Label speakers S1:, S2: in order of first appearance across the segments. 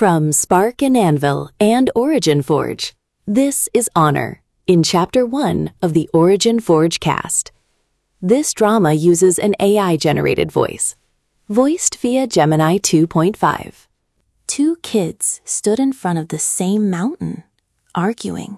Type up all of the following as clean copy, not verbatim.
S1: From Spark and Anvil and Origin Forge, this is Honor, in Chapter 1 of the Origin Forge cast. This drama uses an AI-generated voice, voiced via Gemini 2.5.
S2: Two kids stood in front of the same mountain, arguing.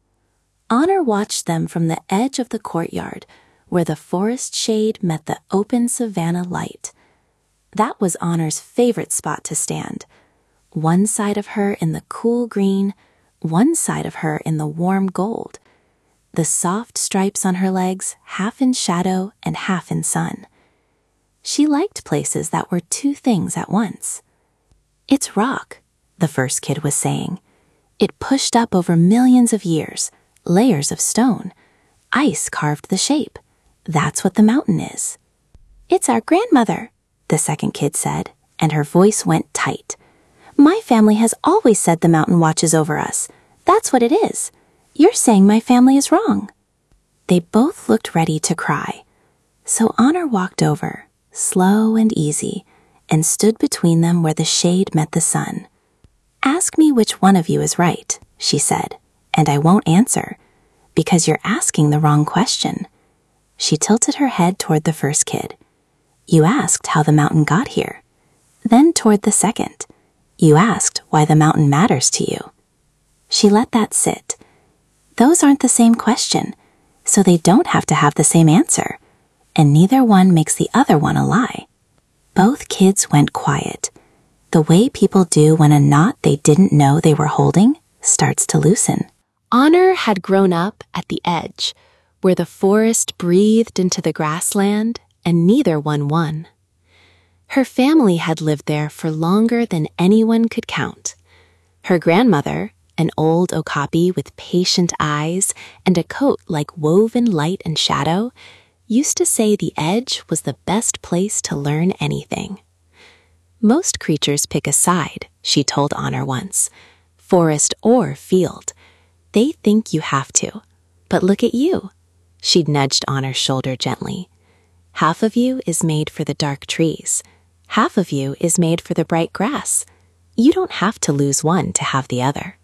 S2: Honor watched them from the edge of the courtyard, where the forest shade met the open savanna light. That was Honor's favorite spot to stand. One side of her in the cool green, one side of her in the warm gold. The soft stripes on her legs, half in shadow and half in sun. She liked places that were two things at once. "It's rock," the first kid was saying. "It pushed up over millions of years, layers of stone. Ice carved the shape. That's what the mountain is." "It's our grandmother," the second kid said, and her voice went tight. "My family has always said the mountain watches over us. That's what it is. You're saying my family is wrong." They both looked ready to cry. So Honor walked over, slow and easy, and stood between them where the shade met the sun. "Ask me which one of you is right," she said, "and I won't answer, because you're asking the wrong question." She tilted her head toward the first kid. "You asked how the mountain got here." Then toward the second. "You asked why the mountain matters to you." She let that sit. Those aren't the same question, so they don't have to have the same answer, and neither one makes the other one a lie. Both kids went quiet. The way people do when a knot they didn't know they were holding starts to loosen.
S1: Honor had grown up at the edge, where the forest breathed into the grassland, and neither one won. Her family had lived there for longer than anyone could count. Her grandmother, an old okapi with patient eyes and a coat like woven light and shadow, used to say the edge was the best place to learn anything. "Most creatures pick a side," she told Honor once, "forest or field. They think you have to. But look at you." She'd nudged Honor's shoulder gently. "Half of you is made for the dark trees. Half of you is made for the bright grass. You don't have to lose one to have the other."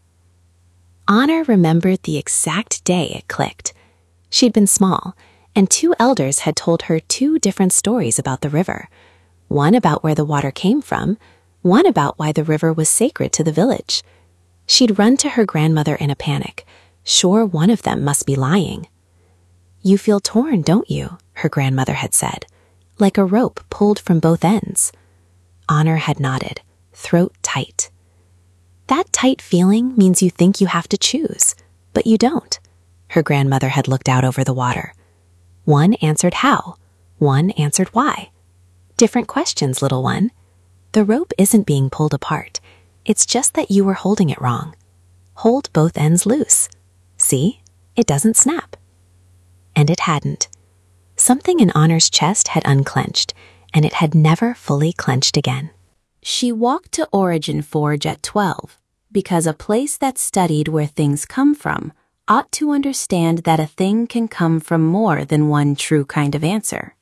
S1: Honor remembered the exact day it clicked. She'd been small, and two elders had told her two different stories about the river. One about where the water came from, one about why the river was sacred to the village. She'd run to her grandmother in a panic, sure one of them must be lying. "You feel torn, don't you?" her grandmother had said, "like a rope pulled from both ends." Honor had nodded, throat tight. "That tight feeling means you think you have to choose, but you don't." Her grandmother had looked out over the water. One answered how, one answered why. Different questions, little one. The rope isn't being pulled apart. It's just that you were holding it wrong. Hold both ends loose. See? It doesn't snap. And it hadn't. Something in Honor's chest had unclenched, and it had never fully clenched again. She walked to Origin Forge at 12, because a place that studied where things come from ought to understand that a thing can come from more than one true kind of answer.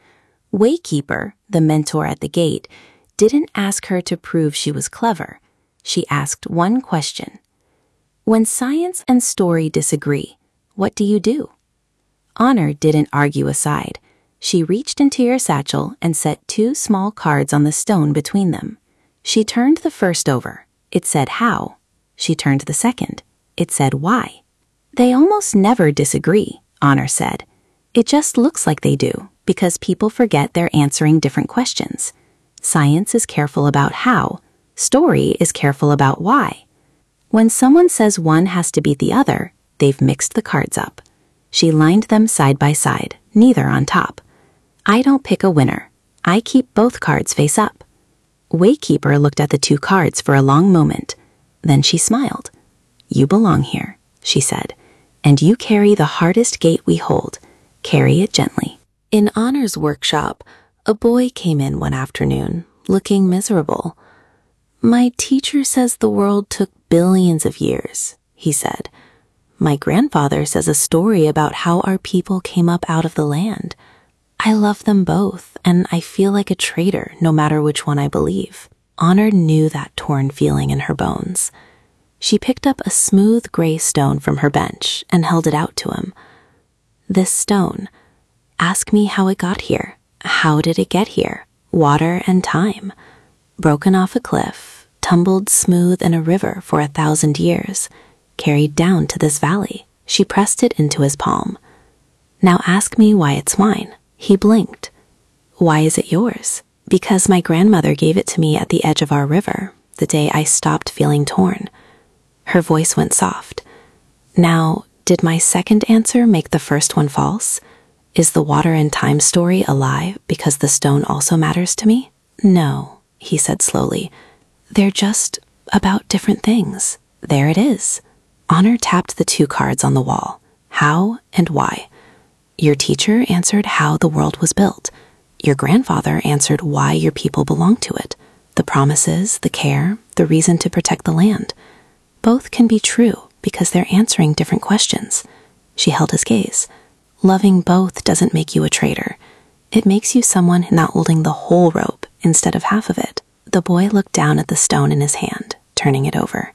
S1: Waykeeper, the mentor at the gate, didn't ask her to prove she was clever. She asked one question. "When science and story disagree, what do you do?" Honor didn't argue aside. She reached into her satchel and set two small cards on the stone between them. She turned the first over. It said how. She turned the second. It said why. "They almost never disagree," Honor said. "It just looks like they do, because people forget they're answering different questions. Science is careful about how. Story is careful about why. When someone says one has to beat the other, they've mixed the cards up." She lined them side by side, neither on top. "I don't pick a winner. I keep both cards face up." Waykeeper looked at the two cards for a long moment. Then she smiled. "You belong here," she said, "and you carry the hardest gate we hold. Carry it gently." In Honor's workshop, a boy came in one afternoon, looking miserable. "My teacher says the world took billions of years," he said. "My grandfather says a story about how our people came up out of the land. I love them both, and I feel like a traitor no matter which one I believe."
S2: Honor knew that torn feeling in her bones. She picked up a smooth gray stone from her bench and held it out to him. This stone. Ask me how it got here. How did it get here? Water and time. Broken off a cliff, tumbled smooth in a river for 1,000 years, carried down to this valley. She pressed it into his palm. Now ask me why it's mine. He blinked. Why is it yours? Because my grandmother gave it to me at the edge of our river, the day I stopped feeling torn. Her voice went soft. Now, did my second answer make the first one false? Is the water and time story a lie because the stone also matters to me? No, he said slowly. They're just about different things. There it is. Honor tapped the 2 cards on the wall. How and why. Your teacher answered how the world was built. Your grandfather answered why your people belong to it. The promises, the care, the reason to protect the land. Both can be true because they're answering different questions. She held his gaze. Loving both doesn't make you a traitor. It makes you someone not holding the whole rope instead of half of it. The boy looked down at the stone in his hand, turning it over.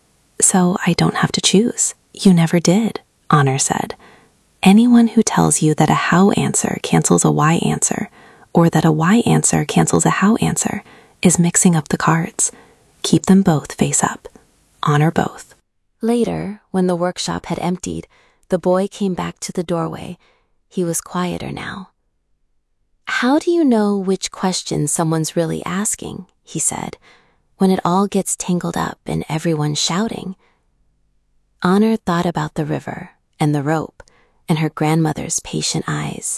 S2: So I don't have to choose. You never did, Honor said. Anyone who tells you that a how answer cancels a why answer, or that a why answer cancels a how answer, is mixing up the cards. Keep them both face up. Honor both.
S1: Later, when the workshop had emptied, the boy came back to the doorway. He was quieter now. How do you know which question someone's really asking, he said, when it all gets tangled up and everyone's shouting? Honor thought about the river and the rope and her grandmother's patient eyes.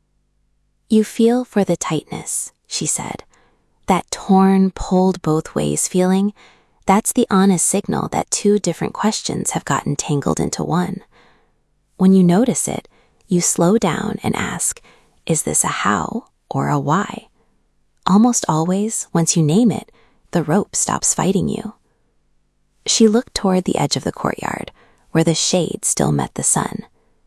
S1: You feel for the tightness, she said. That torn, pulled both ways feeling, that's the honest signal that 2 different questions have gotten tangled into one. When you notice it, you slow down and ask, is this a how or a why? Almost always, once you name it, the rope stops fighting you. She looked toward the edge of the courtyard, where the shade still met the sun.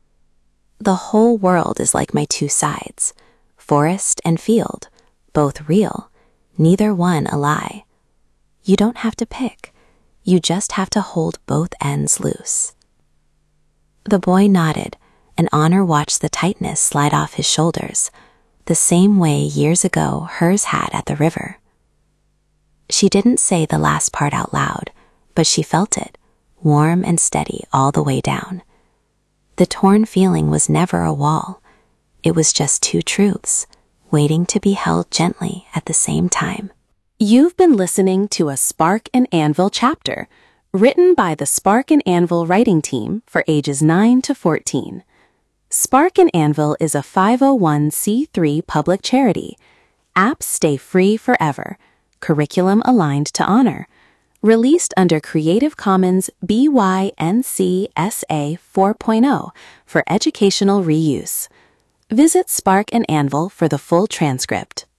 S1: The whole world is like my 2 sides, forest and field, both real, neither one a lie. You don't have to pick. You just have to hold both ends loose. The boy nodded, and Honor watched the tightness slide off his shoulders, the same way years ago hers had at the river. She didn't say the last part out loud, but she felt it, warm and steady all the way down. The torn feeling was never a wall. It was just 2 truths, waiting to be held gently at the same time.
S2: You've been listening to a Spark and Anvil chapter, written by the Spark and Anvil writing team for ages 9 to 14. Spark and Anvil is a 501c3 public charity. Apps stay free forever. Curriculum aligned to Honor. Released under Creative Commons BY-NC SA 4.0 for educational reuse. Visit Spark and Anvil for the full transcript.